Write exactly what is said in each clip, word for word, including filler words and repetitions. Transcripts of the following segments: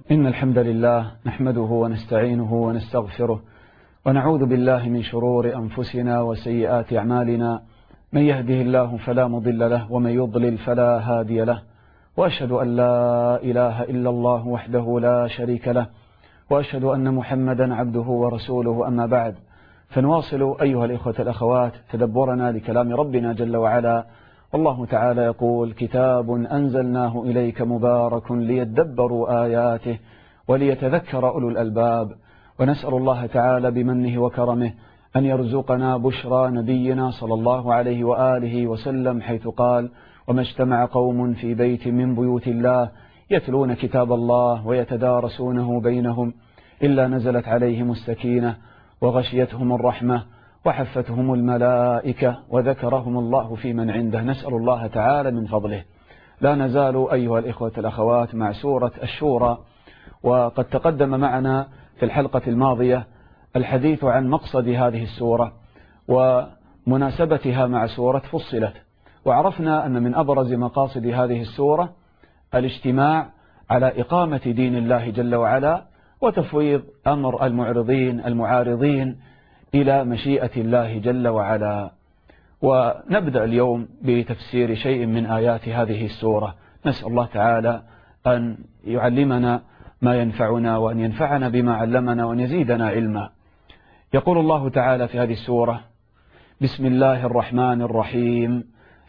إن الحمد لله نحمده ونستعينه ونستغفره ونعوذ بالله من شرور أنفسنا وسيئات أعمالنا، من يهده الله فلا مضل له ومن يضلل فلا هادي له، وأشهد أن لا إله إلا الله وحده لا شريك له، وأشهد أن محمدا عبده ورسوله. أما بعد، فنواصل أيها الإخوة الأخوات تدبرنا لكلام ربنا جل وعلا، والله تعالى يقول: كتاب أنزلناه إليك مبارك ليدبروا آياته وليتذكر أولو الألباب. ونسأل الله تعالى بمنه وكرمه أن يرزقنا بشرى نبينا صلى الله عليه وآله وسلم، حيث قال: وما اجتمع قوم في بيت من بيوت الله يتلون كتاب الله ويتدارسونه بينهم إلا نزلت عليهم السكينة وغشيتهم الرحمة وحفتهم الملائكة وذكرهم الله في من عنده. نسأل الله تعالى من فضله. لا نزال أيها الإخوة الأخوات مع سورة الشورى، وقد تقدم معنا في الحلقة الماضية الحديث عن مقصد هذه السورة ومناسبتها مع سورة فصلت، وعرفنا أن من أبرز مقاصد هذه السورة الاجتماع على إقامة دين الله جل وعلا وتفويض أمر المعرضين المعارضين إلى مشيئة الله جل وعلا. ونبدأ اليوم بتفسير شيء من آيات هذه السورة. نسأل الله تعالى أن يعلمنا ما ينفعنا وأن ينفعنا بما علمنا وأن يزيدنا علما. يقول الله تعالى في هذه السورة: بسم الله الرحمن الرحيم.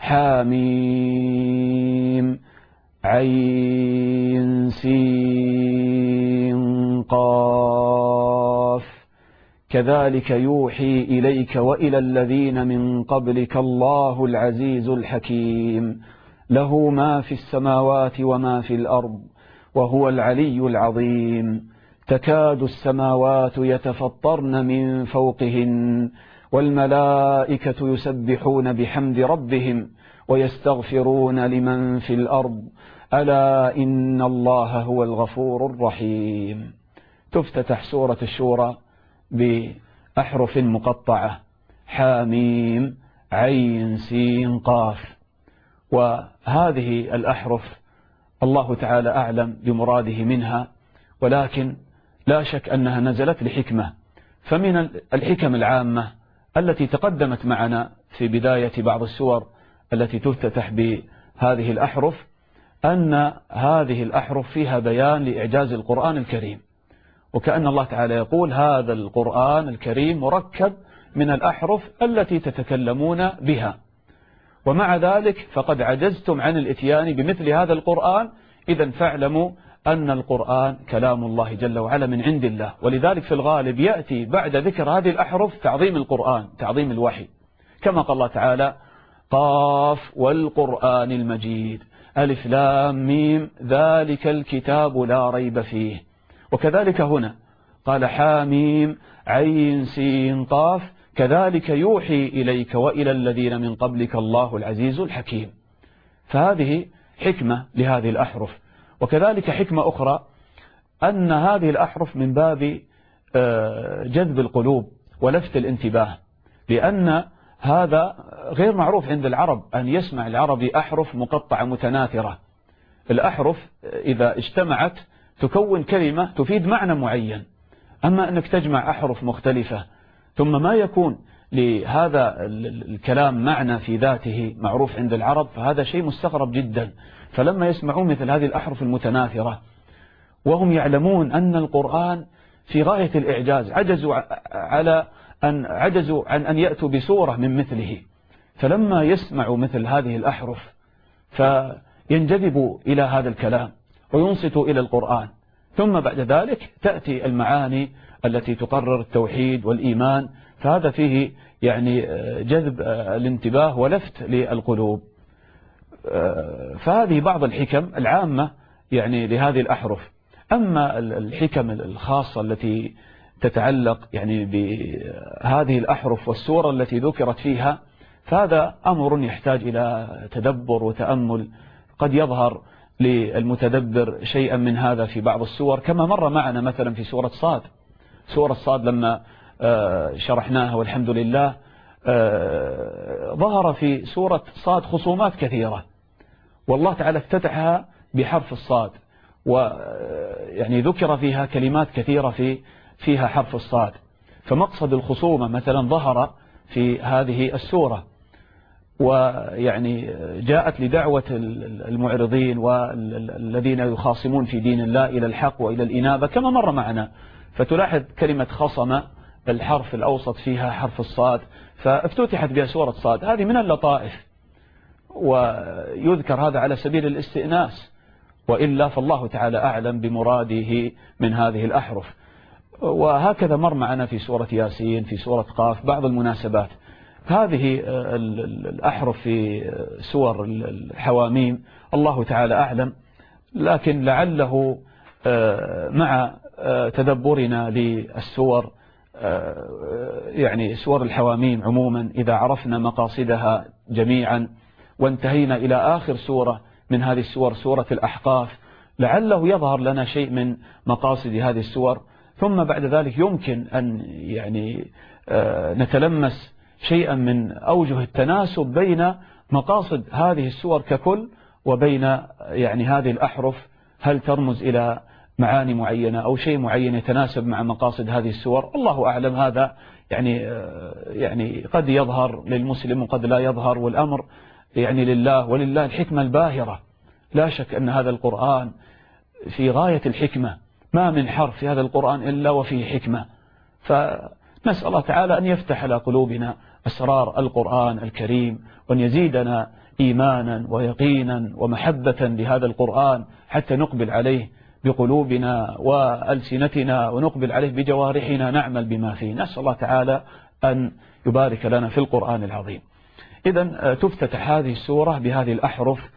حاميم عين سين قاف كذلك يوحي إليك وإلى الذين من قبلك الله العزيز الحكيم، له ما في السماوات وما في الأرض وهو العلي العظيم. تكاد السماوات يتفطرن من فوقهن والملائكة يسبحون بحمد ربهم ويستغفرون لمن في الأرض ألا إن الله هو الغفور الرحيم. تفتتح سورة الشورى بأحرف مقطعة: حاميم عين سين قاف. وهذه الأحرف الله تعالى أعلم بمراده منها، ولكن لا شك أنها نزلت لحكمة. فمن الحكم العامة التي تقدمت معنا في بداية بعض السور التي تفتتح بهذه الأحرف أن هذه الأحرف فيها بيان لإعجاز القرآن الكريم، وكأن الله تعالى يقول: هذا القرآن الكريم مركب من الأحرف التي تتكلمون بها، ومع ذلك فقد عجزتم عن الاتيان بمثل هذا القرآن، إذن فاعلموا أن القرآن كلام الله جل وعلا من عند الله. ولذلك في الغالب يأتي بعد ذكر هذه الأحرف تعظيم القرآن، تعظيم الوحي، كما قال الله تعالى: قاف والقرآن المجيد، ألف لام ميم ذلك الكتاب لا ريب فيه. وكذلك هنا قال: حاميم عين سين قاف كذلك يوحي إليك وإلى الذين من قبلك الله العزيز الحكيم. فهذه حكمة لهذه الأحرف. وكذلك حكمة أخرى أن هذه الأحرف من باب جذب القلوب ولفت الانتباه، لأن هذا غير معروف عند العرب أن يسمع العربي أحرف مقطعة متناثرة. الأحرف إذا اجتمعت تكون كلمة تفيد معنى معين، أما أنك تجمع أحرف مختلفة ثم ما يكون لهذا الكلام معنى في ذاته معروف عند العرب، فهذا شيء مستغرب جدا. فلما يسمعون مثل هذه الأحرف المتناثرة وهم يعلمون أن القرآن في غاية الإعجاز، عجزوا على أن عجزوا عن أن يأتوا بسورة من مثله، فلما يسمعوا مثل هذه الأحرف فينجذبوا إلى هذا الكلام وينصتوا إلى القرآن، ثم بعد ذلك تأتي المعاني التي تقرر التوحيد والإيمان، فهذا فيه يعني جذب الانتباه ولفت للقلوب. فهذه بعض الحكم العامة يعني لهذه الأحرف. أما الحكم الخاصة التي تتعلق يعني بهذه الأحرف والسورة التي ذكرت فيها، فهذا أمر يحتاج إلى تدبر وتأمل. قد يظهر للمتدبر شيئا من هذا في بعض السور، كما مر معنا مثلا في سورة صاد. سورة صاد لما شرحناها والحمد لله، ظهر في سورة صاد خصومات كثيرة، والله تعالى افتتحها بحرف الصاد ويعني ذكر فيها كلمات كثيرة في فيها حرف الصاد. فمقصد الخصومة مثلا ظهر في هذه السورة، ويعني جاءت لدعوة المعرضين والذين يخاصمون في دين الله إلى الحق وإلى الإنابة كما مر معنا. فتلاحظ كلمة خصم الحرف الأوسط فيها حرف الصاد، فافتتحت بها سورة صاد. هذه من اللطائف، ويذكر هذا على سبيل الاستئناس، وإلا فالله تعالى أعلم بمراده من هذه الأحرف. وهكذا مر معنا في سورة ياسين، في سورة قاف، بعض المناسبات. هذه الأحرف في سور الحواميم الله تعالى أعلم، لكن لعله مع تدبرنا للسور، يعني سور الحواميم عموما، إذا عرفنا مقاصدها جميعا وانتهينا إلى آخر سورة من هذه السور، سورة الأحقاف، لعله يظهر لنا شيء من مقاصد هذه السور. ثم بعد ذلك يمكن أن يعني نتلمس شيئا من أوجه التناسب بين مقاصد هذه السور ككل وبين يعني هذه الأحرف، هل ترمز إلى معاني معينة أو شيء معين يتناسب مع مقاصد هذه السور. الله أعلم، هذا يعني يعني قد يظهر للمسلم وقد لا يظهر، والأمر يعني لله، ولله الحكمة الباهرة. لا شك أن هذا القرآن في غاية الحكمة، ما من حرف في هذا القرآن إلا وفيه حكمة. فنسأل الله تعالى أن يفتح على قلوبنا أسرار القرآن الكريم، وأن يزيدنا إيمانا ويقينا ومحبة لهذا القرآن حتى نقبل عليه بقلوبنا وألسنتنا، ونقبل عليه بجوارحنا نعمل بما فيه. نسأل الله تعالى أن يبارك لنا في القرآن العظيم. إذن تفتتح هذه السورة بهذه الأحرف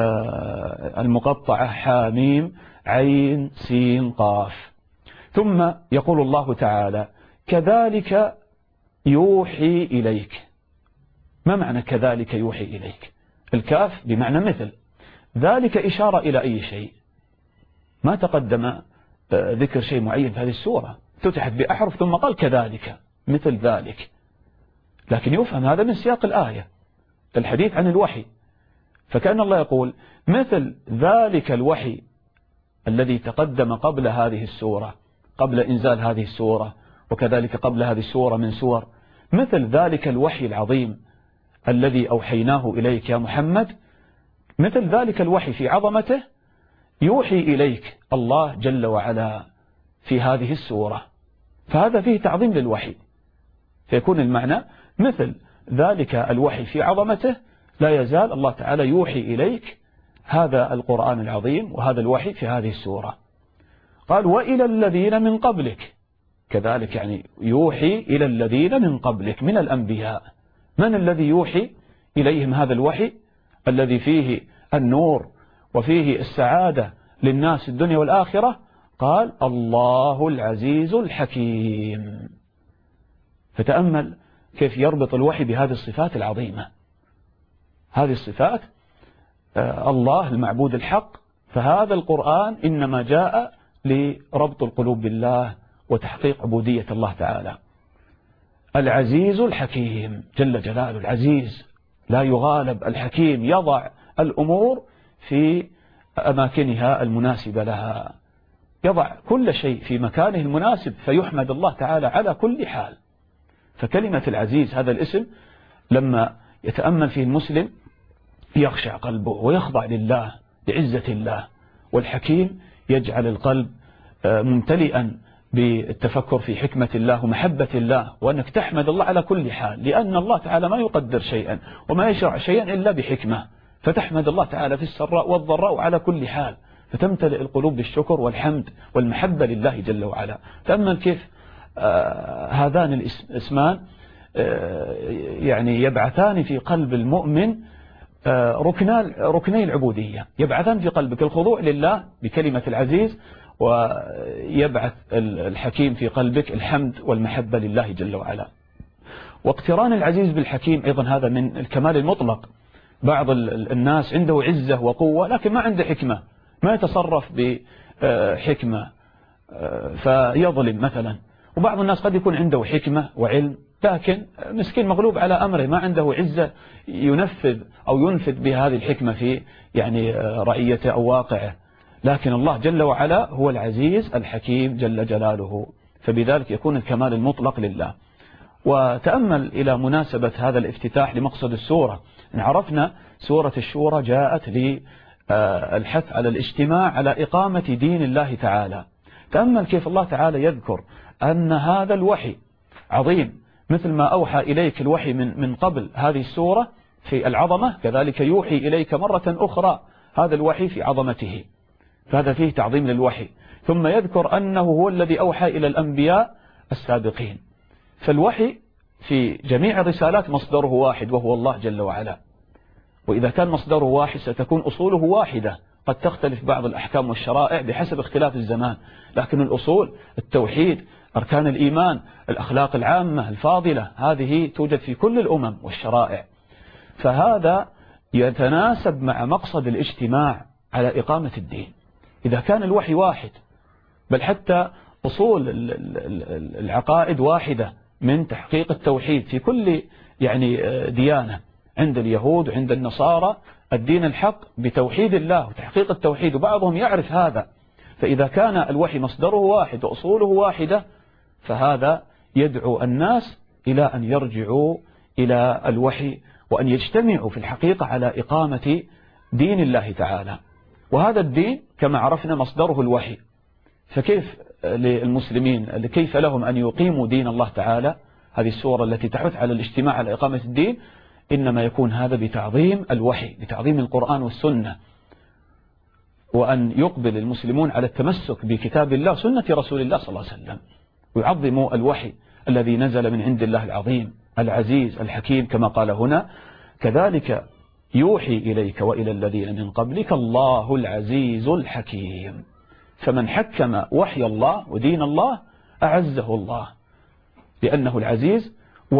المقطعة: حاميم عين سين قاف. ثم يقول الله تعالى: كذلك يوحي إليك. ما معنى كذلك يوحي إليك؟ الكاف بمعنى مثل، ذلك إشارة إلى أي شيء. ما تقدم ذكر شيء معين في هذه السورة، فتحت بأحرف ثم قال كذلك مثل ذلك، لكن يفهم هذا من سياق الآية، الحديث عن الوحي. فكأن الله يقول مثل ذلك الوحي الذي تقدم قبل هذه السورة، قبل إنزال هذه السورة، وكذلك قبل هذه السورة من سور، مثل ذلك الوحي العظيم الذي أوحيناه إليك يا محمد، مثل ذلك الوحي في عظمته يوحي إليك الله جل وعلا في هذه السورة. فهذا فيه تعظيم للوحي، فيكون المعنى مثل ذلك الوحي في عظمته لا يزال الله تعالى يوحي إليك هذا القرآن العظيم وهذا الوحي في هذه السورة. قال: وإلى الذين من قبلك. كذلك يعني يوحي إلى الذين من قبلك من الأنبياء. من الذي يوحي إليهم هذا الوحي الذي فيه النور وفيه السعادة للناس الدنيا والآخرة؟ قال: الله العزيز الحكيم. فتأمل كيف يربط الوحي بهذه الصفات العظيمة. هذه الصفات الله المعبود الحق، فهذا القرآن إنما جاء لربط القلوب بالله وتحقيق عبودية الله تعالى. العزيز الحكيم جل جلاله، العزيز لا يغالب، الحكيم يضع الأمور في أماكنها المناسبة لها، يضع كل شيء في مكانه المناسب، فيحمد الله تعالى على كل حال. فكلمة العزيز هذا الاسم لما يتأمل فيه المسلم يخشع قلبه ويخضع لله بعزة الله. والحكيم يجعل القلب ممتلئا بالتفكر في حكمة الله ومحبة الله، وأنك تحمد الله على كل حال، لأن الله تعالى ما يقدر شيئا وما يشرع شيئا إلا بحكمة، فتحمد الله تعالى في السراء والضراء على كل حال، فتمتلئ القلوب بالشكر والحمد والمحبة لله جل وعلا. تأمل كيف آه هذان الاسمان آه يعني يبعثان في قلب المؤمن آه ركنان ركني العبودية، يبعثان في قلبك الخضوع لله بكلمة العزيز، ويبعث الحكيم في قلبك الحمد والمحبة لله جل وعلا. واقتران العزيز بالحكيم أيضا هذا من الكمال المطلق. بعض الناس عنده عزة وقوة لكن ما عنده حكمة، ما يتصرف بحكمة فيظلم مثلا. وبعض الناس قد يكون عنده حكمة وعلم لكن مسكين مغلوب على أمره، ما عنده عزة ينفذ أو ينفذ بهذه الحكمة في يعني رعيته أو واقعه. لكن الله جل وعلا هو العزيز الحكيم جل جلاله، فبذلك يكون الكمال المطلق لله. وتأمل إلى مناسبة هذا الافتتاح لمقصد السورة. إن عرفنا سورة الشورى جاءت للحث على الاجتماع على إقامة دين الله تعالى. تأمل كيف الله تعالى يذكر أن هذا الوحي عظيم، مثل ما أوحى إليك الوحي من من قبل هذه السورة في العظمة، كذلك يوحي إليك مرة أخرى هذا الوحي في عظمته، فهذا فيه تعظيم للوحي. ثم يذكر أنه هو الذي أوحى إلى الأنبياء السابقين. فالوحي في جميع الرسالات مصدره واحد وهو الله جل وعلا، وإذا كان مصدره واحد ستكون أصوله واحدة، قد تختلف بعض الأحكام والشرائع بحسب اختلاف الزمان، لكن الأصول التوحيد، أركان الإيمان، الأخلاق العامة الفاضلة، هذه توجد في كل الأمم والشرائع. فهذا يتناسب مع مقصد الاجتماع على إقامة الدين. إذا كان الوحي واحد، بل حتى أصول العقائد واحدة من تحقيق التوحيد في كل يعني ديانة، عند اليهود وعند النصارى الدين الحق بتوحيد الله وتحقيق التوحيد، وبعضهم يعرف هذا. فإذا كان الوحي مصدره واحد وأصوله واحدة، فهذا يدعو الناس إلى أن يرجعوا إلى الوحي وأن يجتمعوا في الحقيقة على إقامة دين الله تعالى. وهذا الدين كما عرفنا مصدره الوحي، فكيف للمسلمين كيف لهم أن يقيموا دين الله تعالى؟ هذه السورة التي تحث على الاجتماع على إقامة الدين، إنما يكون هذا بتعظيم الوحي، بتعظيم القرآن والسنة، وأن يقبل المسلمون على التمسك بكتاب الله سنة رسول الله صلى الله عليه وسلم، ويعظموا الوحي الذي نزل من عند الله العظيم العزيز الحكيم، كما قال هنا: كذلك يوحي إليك وإلى الذين من قبلك الله العزيز الحكيم. فمن حكم وحي الله ودين الله أعزه الله لأنه العزيز،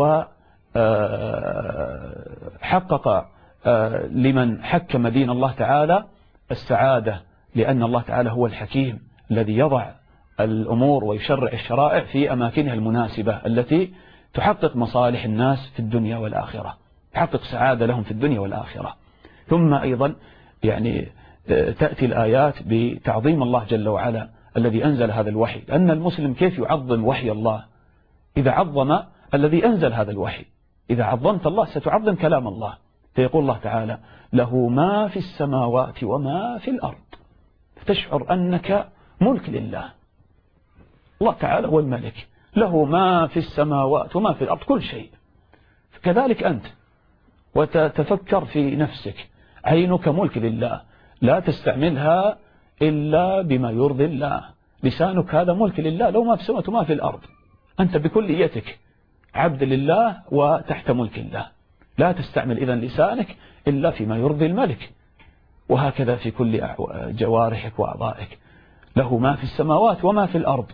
وحقق لمن حكم دين الله تعالى السعادة، لأن الله تعالى هو الحكيم الذي يضع الأمور ويشرع الشرائع في أماكنها المناسبة التي تحقق مصالح الناس في الدنيا والآخرة، تحقق سعادة لهم في الدنيا والآخرة. ثم أيضا يعني تأتي الآيات بتعظيم الله جل وعلا الذي أنزل هذا الوحي، لأن المسلم كيف يعظم وحي الله؟ إذا عظم الذي أنزل هذا الوحي، إذا عظمت الله ستعظم كلام الله. فيقول الله تعالى: له ما في السماوات وما في الأرض، تشعر أنك ملك لله. الله تعالى هو الملك، له ما في السماوات وما في الأرض، كل شيء. كذلك أنت، وتتفكر في نفسك، عينك ملك لله، لا تستعملها إلا بما يرضي الله. لسانك هذا ملك لله، لو ما في السماوات وما في الأرض، أنت بكليتك عبد لله وتحت ملك الله، لا تستعمل إذن لسانك إلا فيما يرضي الملك. وهكذا في كل جوارحك وأعضائك. له ما في السماوات وما في الأرض،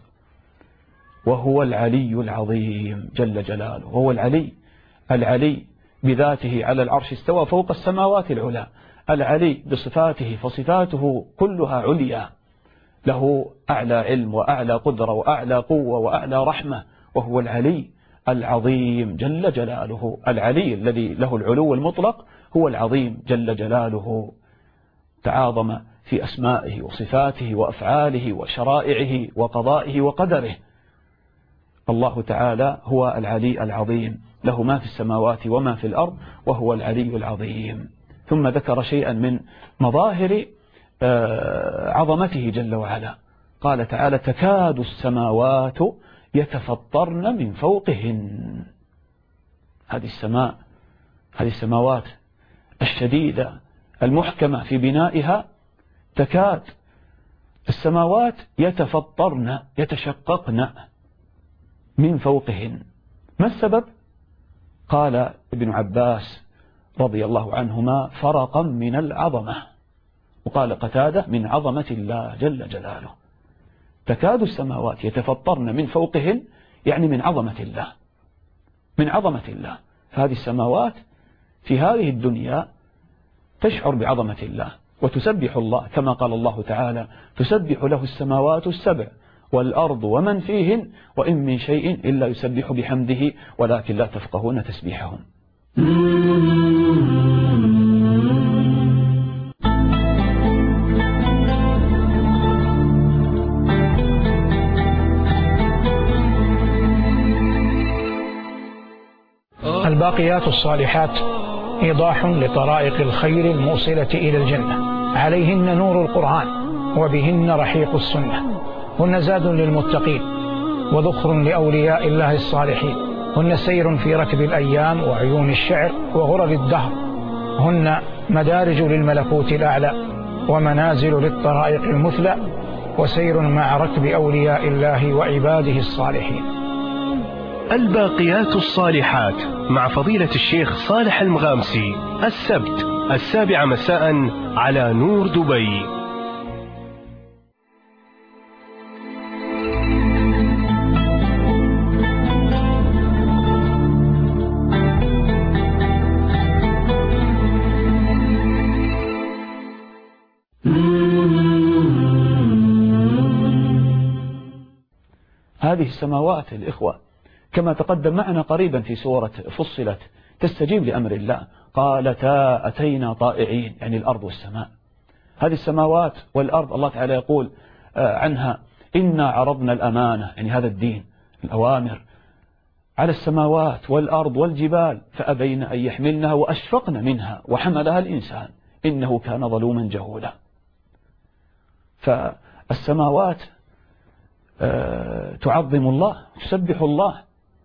وهو العلي العظيم جل جلاله. هو العلي، العلي بذاته على العرش استوى فوق السماوات العلى، العلي بصفاته، فصفاته كلها عليا، له أعلى علم وأعلى قدرة وأعلى قوة وأعلى رحمة، وهو العلي العظيم جل جلاله. العلي الذي له العلو المطلق هو العظيم جل جلاله، تعاظم في أسمائه وصفاته وأفعاله وشرائعه وقضائه وقدره. الله تعالى هو العلي العظيم، له ما في السماوات وما في الأرض، وهو العلي العظيم. ثم ذكر شيئا من مظاهر عظمته جل وعلا، قال تعالى: تكاد السماوات يتفطرن من فوقهن. هذه السماء، هذه السماوات الشديدة المحكمة في بنائها، تكاد السماوات يتفطرن، يتشققن من فوقهن. ما السبب؟ قال ابن عباس رضي الله عنهما: فرقا من العظمة. وقال قتادة: من عظمة الله جل جلاله. تكاد السماوات يتفطرن من فوقهن، يعني من عظمة الله، من عظمة الله. هذه السماوات في هذه الدنيا تشعر بعظمة الله وتسبح الله، كما قال الله تعالى: تسبح له السماوات السبع والأرض ومن فيهن وإن من شيء إلا يسبح بحمده ولكن لا تفقهون تسبيحهم. الباقيات الصالحات إيضاح لطرائق الخير الموصلة إلى الجنة، عليهن نور القرآن وبهن رحيق السنة، هن زاد للمتقين وذخر لأولياء الله الصالحين، هن سير في ركب الأيام وعيون الشعر وغرر الدهر، هن مدارج للملكوت الأعلى ومنازل للطرائق المثلى، وسير مع ركب أولياء الله وعباده الصالحين. الباقيات الصالحات مع فضيلة الشيخ صالح المغامسي، السبت السابعة مساء على نور دبي. هذه السماوات الإخوة كما تقدم معنا قريبا في سورة فصلت تستجيب لأمر الله، قالتا أتينا طائعين، يعني الأرض والسماء. هذه السماوات والأرض الله تعالى يقول عنها إنا عرضنا الأمانة، يعني هذا الدين الأوامر، على السماوات والأرض والجبال فأبين أن يحملنها وأشفقن منها وحملها الإنسان إنه كان ظلوما جهولا. فالسماوات تعظم الله، تسبح الله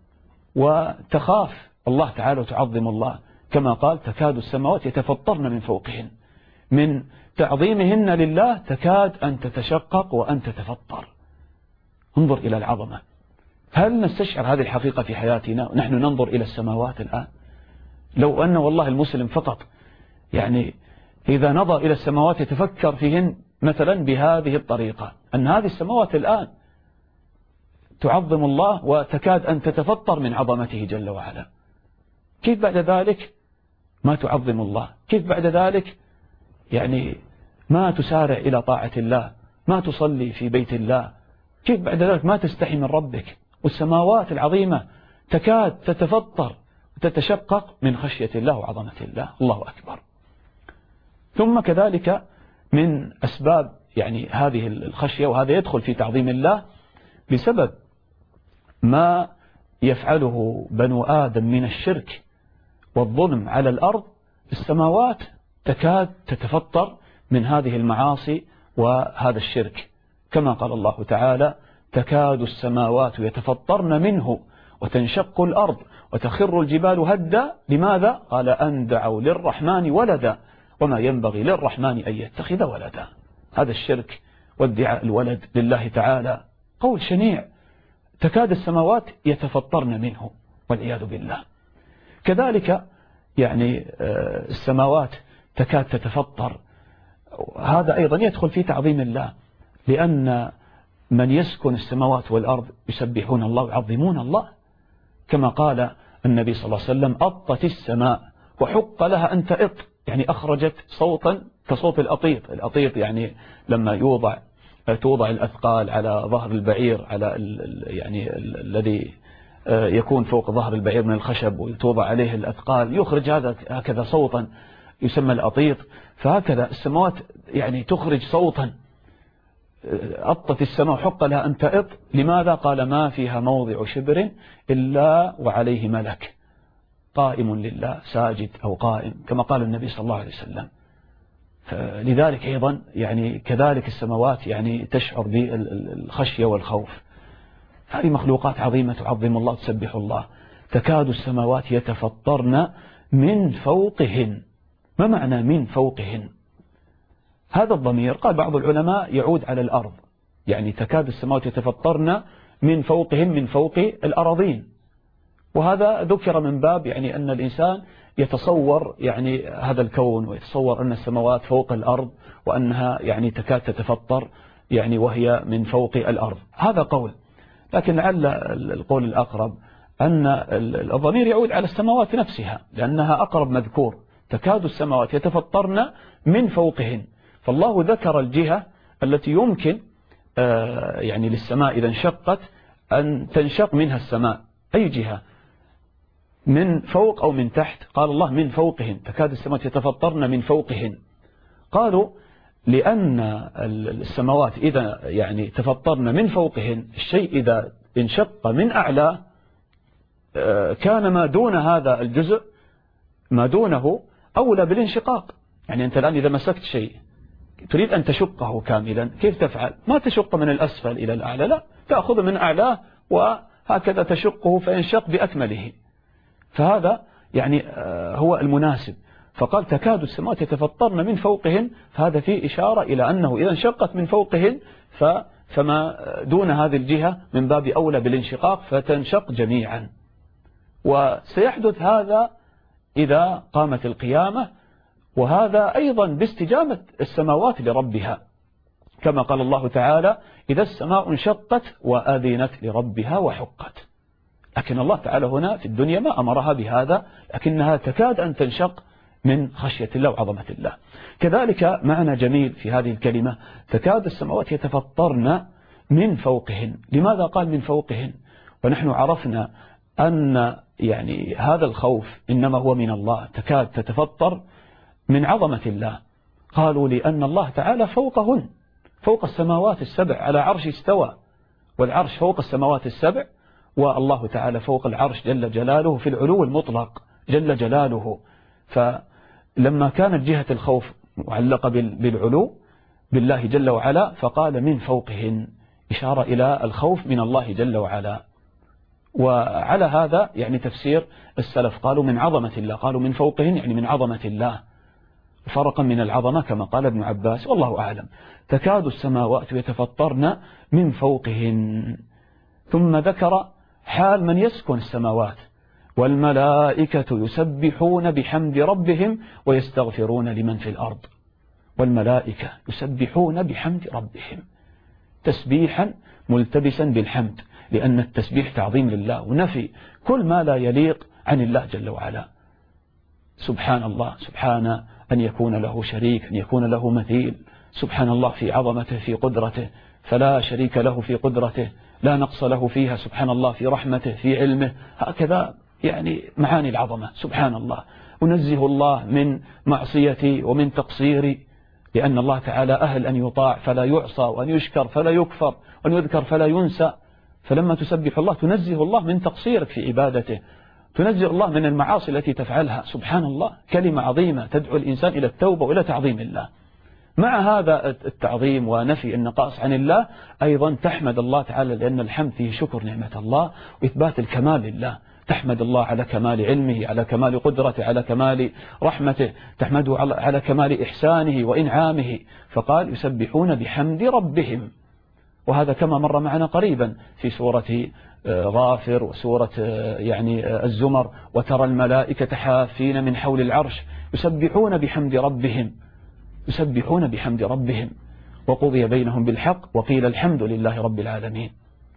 وتخاف الله تعالى وتعظم الله، كما قال تكاد السماوات يتفطرن من فوقهن، من تعظيمهن لله تكاد أن تتشقق وأن تتفطر. انظر إلى العظمة. هل نستشعر هذه الحقيقة في حياتنا نحن ننظر إلى السماوات الآن؟ لو أن والله المسلم فقط يعني إذا نظر إلى السماوات يتفكر فيهن مثلا بهذه الطريقة، أن هذه السماوات الآن تعظم الله وتكاد أن تتفطر من عظمته جل وعلا، كيف بعد ذلك ما تعظم الله؟ كيف بعد ذلك يعني ما تسارع إلى طاعة الله، ما تصلي في بيت الله؟ كيف بعد ذلك ما تستحي من ربك؟ والسماوات العظيمة تكاد تتفطر وتتشقق من خشية الله وعظمة الله. الله أكبر. ثم كذلك من أسباب يعني هذه الخشية، وهذا يدخل في تعظيم الله، بسبب ما يفعله بنو آدم من الشرك والظلم على الأرض، السماوات تكاد تتفطر من هذه المعاصي وهذا الشرك، كما قال الله تعالى تكاد السماوات يتفطرن منه وتنشق الأرض وتخر الجبال هدا. لماذا؟ قال أن دعوا للرحمن ولدا وما ينبغي للرحمن أن يتخذ ولدا. هذا الشرك وادعاء الولد لله تعالى قول شنيع، تكاد السماوات يتفطرن منه والعياذ بالله. كذلك يعني السماوات تكاد تتفطر، هذا أيضا يدخل في تعظيم الله، لأن من يسكن السماوات والأرض يسبحون الله ويعظمون الله، كما قال النبي صلى الله عليه وسلم أطت السماء وحق لها أن تئط، يعني أخرجت صوتا كصوت الأطيط. الأطيط يعني لما يوضع توضع الأثقال على ظهر البعير، على ال يعني الذي يكون فوق ظهر البعير من الخشب وتوضع عليه الأثقال، يخرج هذا هكذا صوتا يسمى الأطيط. فهكذا السماوات يعني تخرج صوتا، أطت السماء حق لها أن تئط. لماذا؟ قال ما فيها موضع شبر إلا وعليه ملك قائم لله ساجد أو قائم، كما قال النبي صلى الله عليه وسلم. لذلك أيضا يعني كذلك السماوات يعني تشعر بالخشية والخوف. هذه مخلوقات عظيمة تعظم الله تسبح الله. تكاد السماوات يتفطرن من فوقهن. ما معنى من فوقهن؟ هذا الضمير قال بعض العلماء يعود على الأرض، يعني تكاد السماوات يتفطرن من فوقهن، من فوق الأراضين. وهذا ذكر من باب يعني أن الإنسان يتصور يعني هذا الكون، ويتصور أن السماوات فوق الأرض وأنها يعني تكاد تتفطر يعني وهي من فوق الأرض. هذا قول، لكن لعل القول الأقرب أن الضمير يعود على السماوات نفسها، لأنها أقرب مذكور. تكاد السماوات يتفطرن من فوقهن، فالله ذكر الجهة التي يمكن يعني للسماء إذا انشقت أن تنشق منها السماء. أي جهة؟ من فوق أو من تحت؟ قال الله من فوقهن، تكاد السماوات يتفطرن من فوقهن. قالوا لأن السماوات إذا يعني تفطرن من فوقهن، الشيء إذا انشق من أعلى كان ما دون هذا الجزء ما دونه أولى بالانشقاق. يعني أنت الآن إذا مسكت شيء تريد أن تشقه كاملا، كيف تفعل؟ ما تشق من الأسفل إلى الأعلى، لا، تأخذ من أعلاه وهكذا تشقه فينشق بأكمله. فهذا يعني هو المناسب. فقال تكاد السماوات يتفطرن من فوقهن، فهذا فيه إشارة إلى أنه إذا انشقت من فوقهن فما دون هذه الجهة من باب أولى بالانشقاق فتنشق جميعا. وسيحدث هذا إذا قامت القيامة، وهذا أيضا باستجابة السماوات لربها، كما قال الله تعالى إذا السماء انشقت وأذنت لربها وحقت. لكن الله تعالى هنا في الدنيا ما أمرها بهذا، لكنها تكاد أن تنشق من خشية الله وعظمة الله. كذلك معنى جميل في هذه الكلمة تكاد السماوات يتفطرن من فوقهن. لماذا قال من فوقهن؟ ونحن عرفنا أن يعني هذا الخوف إنما هو من الله، تكاد تتفطر من عظمة الله. قالوا لأن الله تعالى فوقهن، فوق السماوات السبع، على عرش استوى، والعرش فوق السماوات السبع، والله تعالى فوق العرش جل جلاله في العلو المطلق جل جلاله. فلما كانت جهة الخوف معلقة بالعلو بالله جل وعلا فقال من فوقهن، إشارة إلى الخوف من الله جل وعلا. وعلى هذا يعني تفسير السلف قالوا من عظمة الله، قالوا من فوقهن يعني من عظمة الله، فرقا من العظمة كما قال ابن عباس والله أعلم. تكاد السماوات يتفطرن من فوقهن. ثم ذكر حال من يسكن السماوات والملائكة يسبحون بحمد ربهم ويستغفرون لمن في الأرض. والملائكة يسبحون بحمد ربهم تسبيحا ملتبسا بالحمد، لأن التسبيح تعظيم لله ونفي كل ما لا يليق عن الله جل وعلا. سبحان الله، سبحان أن يكون له شريك، أن يكون له مثيل، سبحان الله في عظمته في قدرته فلا شريك له في قدرته، لا نقص له فيها، سبحان الله في رحمته في علمه، هكذا يعني معاني العظمة. سبحان الله، أنزه الله من معصيتي ومن تقصيري، لأن الله تعالى أهل أن يطاع فلا يعصى، وأن يشكر فلا يكفر، وأن يذكر فلا ينسى. فلما تسبح الله تنزه الله من تقصيرك في عبادته، تنزه الله من المعاصي التي تفعلها. سبحان الله كلمة عظيمة تدعو الإنسان إلى التوبة وإلى تعظيم الله. مع هذا التعظيم ونفي النقائص عن الله أيضا تحمد الله تعالى، لأن الحمد فيه شكر نعمة الله وإثبات الكمال لله. تحمد الله على كمال علمه، على كمال قدرته، على كمال رحمته، تحمده على كمال إحسانه وإنعامه. فقال يسبحون بحمد ربهم، وهذا كما مر معنا قريبا في سورة غافر وسورة يعني الزمر، وترى الملائكة حافين من حول العرش يسبحون بحمد ربهم، يسبحون بحمد ربهم. وقضي بينهم بالحق وقيل الحمد لله رب العالمين.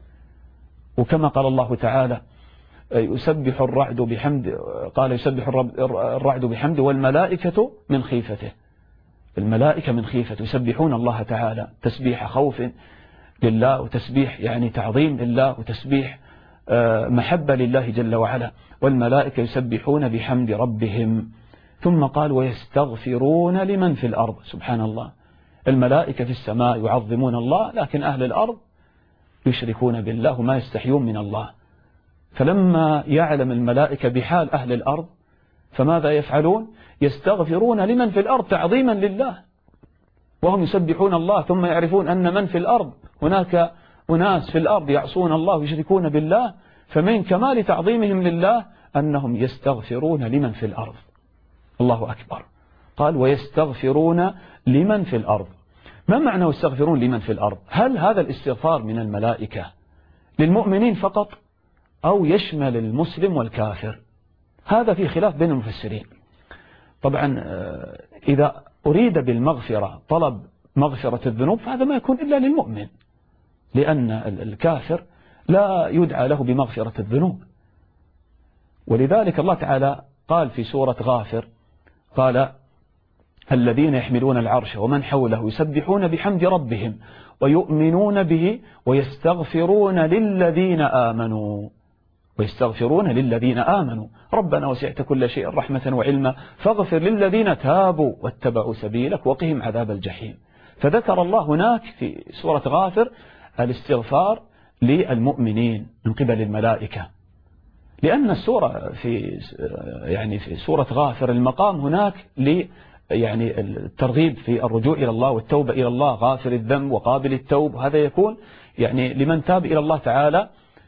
وكما قال الله تعالى يسبح الرعد بحمد، قال يسبح الرعد بحمد والملائكة من خيفته، الملائكة من خيفته يسبحون الله تعالى تسبيح خوف لله، وتسبيح يعني تعظيم لله، وتسبيح محبة لله جل وعلا. والملائكة يسبحون بحمد ربهم. ثم قال ويستغفرون لمن في الأرض. سبحان الله، الملائكة في السماء يعظمون الله، لكن أهل الأرض يشركون بالله وما يستحيون من الله. فلما يعلم الملائكة بحال أهل الأرض فماذا يفعلون؟ يستغفرون لمن في الأرض تعظيما لله، وهم يسبحون الله ثم يعرفون أن من في الأرض هناك أناس في الأرض يعصون الله ويشركون بالله، فمن كمال تعظيمهم لله أنهم يستغفرون لمن في الأرض. الله أكبر. قال ويستغفرون لمن في الأرض. ما معنى يستغفرون لمن في الأرض؟ هل هذا الاستغفار من الملائكة للمؤمنين فقط أو يشمل المسلم والكافر؟ هذا في خلاف بين المفسرين. طبعا إذا أريد بالمغفرة طلب مغفرة الذنوب فهذا ما يكون إلا للمؤمن، لأن الكافر لا يدعى له بمغفرة الذنوب. ولذلك الله تعالى قال في سورة غافر قال الذين يحملون العرش ومن حوله يسبحون بحمد ربهم ويؤمنون به ويستغفرون للذين آمنوا، ويستغفرون للذين آمنوا ربنا وسعت كل شيء رحمة وعلما فاغفر للذين تابوا واتبعوا سبيلك وقهم عذاب الجحيم. فذكر الله هناك في سورة غافر الاستغفار للمؤمنين من قبل الملائكة، لأن السورة في يعني في سورة غافر المقام هناك ل يعني الترغيب في الرجوع إلى الله والتوبة إلى الله، غافر الذنب وقابل التوب، هذا يكون يعني لمن تاب إلى الله تعالى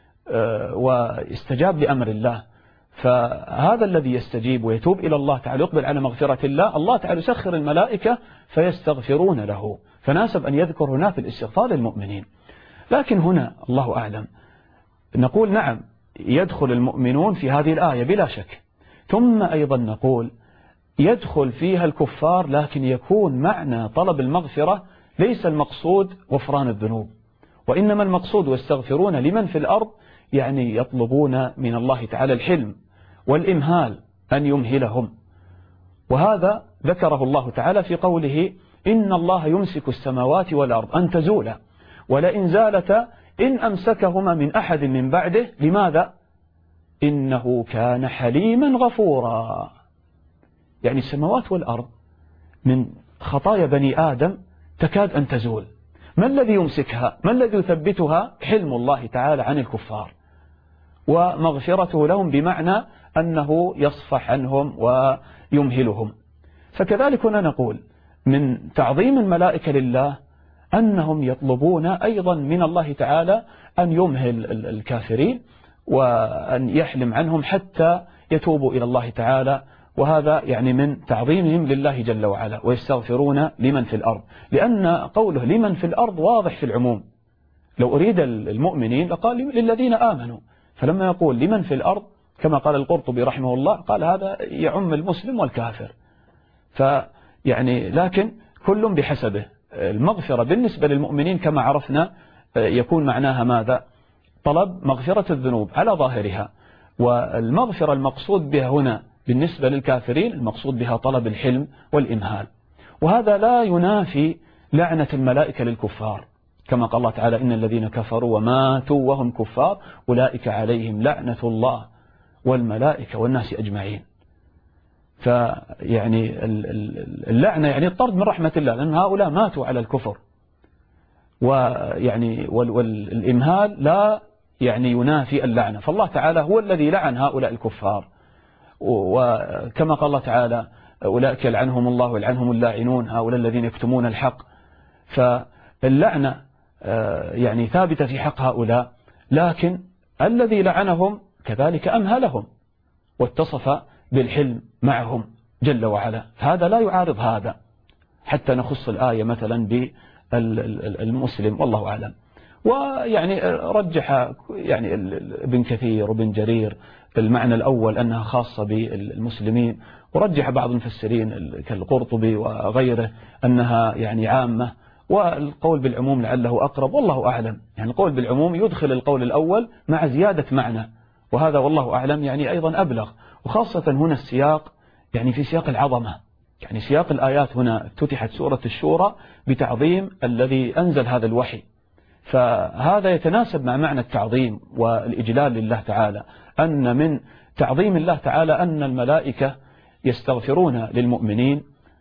واستجاب لأمر الله. فهذا الذي يستجيب ويتوب إلى الله تعالى يقبل على مغفرة الله، الله تعالى يسخر الملائكة فيستغفرون له، فناسب أن يذكر هناك الاستغفار للمؤمنين. لكن هنا الله أعلم نقول نعم يدخل المؤمنون في هذه الآية بلا شك، ثم أيضا نقول يدخل فيها الكفار، لكن يكون معنى طلب المغفرة ليس المقصود غفران الذنوب، وإنما المقصود واستغفرون لمن في الأرض، يعني يطلبون من الله تعالى الحلم والإمهال أن يمهلهم. وهذا ذكره الله تعالى في قوله إن الله يمسك السماوات والأرض أن تزولا ولئن زالتا إن أمسكهما من أحد من بعده. لماذا؟ إنه كان حليما غفورا. يعني السماوات والأرض من خطايا بني آدم تكاد أن تزول، ما الذي يمسكها؟ ما الذي يثبتها؟ حلم الله تعالى عن الكفار ومغفرته لهم، بمعنى أنه يصفح عنهم ويمهلهم. فكذلك هنا نقول من تعظيم الملائكة لله أنهم يطلبون أيضا من الله تعالى أن يمهل الكافرين وأن يحلم عنهم حتى يتوبوا إلى الله تعالى، وهذا يعني من تعظيمهم لله جل وعلا. ويستغفرون لمن في الأرض، لأن قوله لمن في الأرض واضح في العموم، لو أريد المؤمنين لقال للذين آمنوا، فلما يقول لمن في الأرض كما قال القرطبي رحمه الله قال هذا يعم المسلم والكافر. فيعني لكن كل بحسبه. المغفرة بالنسبة للمؤمنين كما عرفنا يكون معناها ماذا؟ طلب مغفرة الذنوب على ظاهرها، والمغفرة المقصود بها هنا بالنسبة للكافرين المقصود بها طلب الحلم والإمهال. وهذا لا ينافي لعنة الملائكة للكفار، كما قال الله تعالى إن الذين كفروا وماتوا وهم كفار أولئك عليهم لعنة الله والملائكة والناس أجمعين. فيعني اللعنة يعني الطرد من رحمة الله، لأن هؤلاء ماتوا على الكفر، ويعني والإمهال لا يعني ينافي اللعنة. فالله تعالى هو الذي لعن هؤلاء الكفار، وكما قال الله تعالى أولئك يلعنهم الله ويلعنهم اللاعنون هؤلاء الذين يكتمون الحق. فاللعنة يعني ثابتة في حق هؤلاء، لكن الذي لعنهم كذلك أمهلهم واتصف بالحلم معهم جل وعلا، هذا لا يعارض هذا، حتى نخص الآية مثلا بالمسلم والله أعلم. ويعني رجح يعني ابن كثير وابن جرير المعنى الأول أنها خاصة بالمسلمين، ورجح بعض المفسرين كالقرطبي وغيره أنها يعني عامة، والقول بالعموم لعله أقرب والله أعلم. يعني القول بالعموم يدخل القول الأول مع زيادة معنى، وهذا والله أعلم يعني أيضا أبلغ. وخاصة هنا السياق يعني في سياق العظمة، يعني سياق الآيات هنا افتتحت سورة الشورى بتعظيم الذي أنزل هذا الوحي، فهذا يتناسب مع معنى التعظيم والإجلال لله تعالى، أن من تعظيم الله تعالى أن الملائكة يستغفرون للمؤمنين،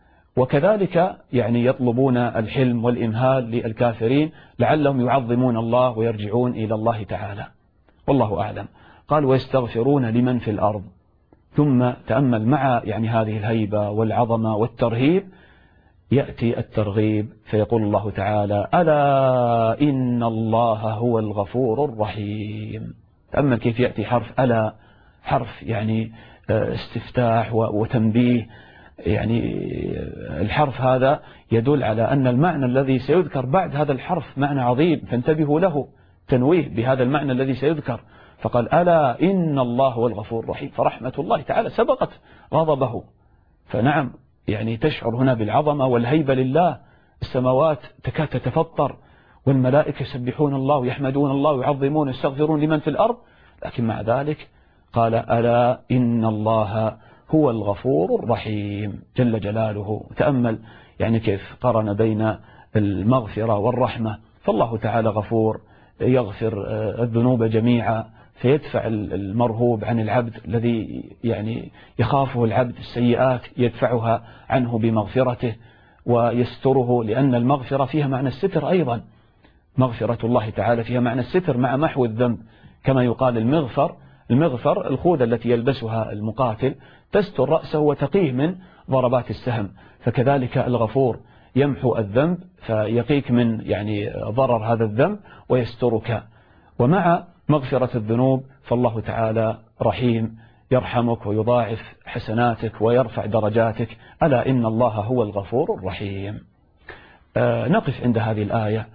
وكذلك يعني يطلبون الحلم والإمهال للكافرين لعلهم يعظمون الله ويرجعون إلى الله تعالى والله أعلم. قال ويستغفرون لمن في الأرض، ثم تأمل مع يعني هذه الهيبة والعظمة والترهيب يأتي الترغيب فيقول الله تعالى ألا إن الله هو الغفور الرحيم. تأمل كيف يأتي حرف ألا، حرف يعني استفتاح وتنبيه، يعني الحرف هذا يدل على أن المعنى الذي سيذكر بعد هذا الحرف معنى عظيم، فانتبهوا له، تنويه بهذا المعنى الذي سيذكر. فقال ألا إن الله هو الغفور الرحيم، فرحمة الله تعالى سبقت غضبه. فنعم يعني تشعر هنا بالعظمة والهيبة لله، السماوات تكاد تتفطر والملائكة يسبحون الله ويحمدون الله ويعظمون ويستغفرون لمن في الأرض، لكن مع ذلك قال ألا إن الله هو الغفور الرحيم جل جلاله. تأمل يعني كيف قرن بين المغفرة والرحمة، فالله تعالى غفور يغفر الذنوب جميعا، فيدفع المرهوب عن العبد الذي يعني يخافه العبد السيئات، يدفعها عنه بمغفرته ويستره، لأن المغفرة فيها معنى الستر أيضا، مغفرة الله تعالى فيها معنى الستر مع محو الذنب، كما يقال المغفر المغفر الخوذة التي يلبسها المقاتل تستر رأسه وتقيه من ضربات السهم، فكذلك الغفور يمحو الذنب فيقيك من يعني ضرر هذا الذنب ويسترك. ومع مغفرة الذنوب فالله تعالى رحيم يرحمك ويضاعف حسناتك ويرفع درجاتك، ألا إن الله هو الغفور الرحيم. آه نقف عند هذه الآية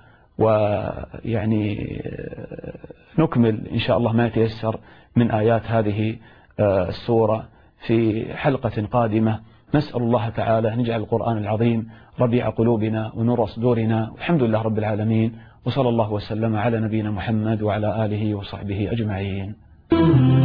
ويعني نكمل إن شاء الله ما يتيسر من آيات هذه آه السورة في حلقة قادمة. نسأل الله تعالى أن يجعل القرآن العظيم ربيع قلوبنا ونور صدورنا، والحمد لله رب العالمين، وصلى الله وسلم على نبينا محمد وعلى آله وصحبه أجمعين.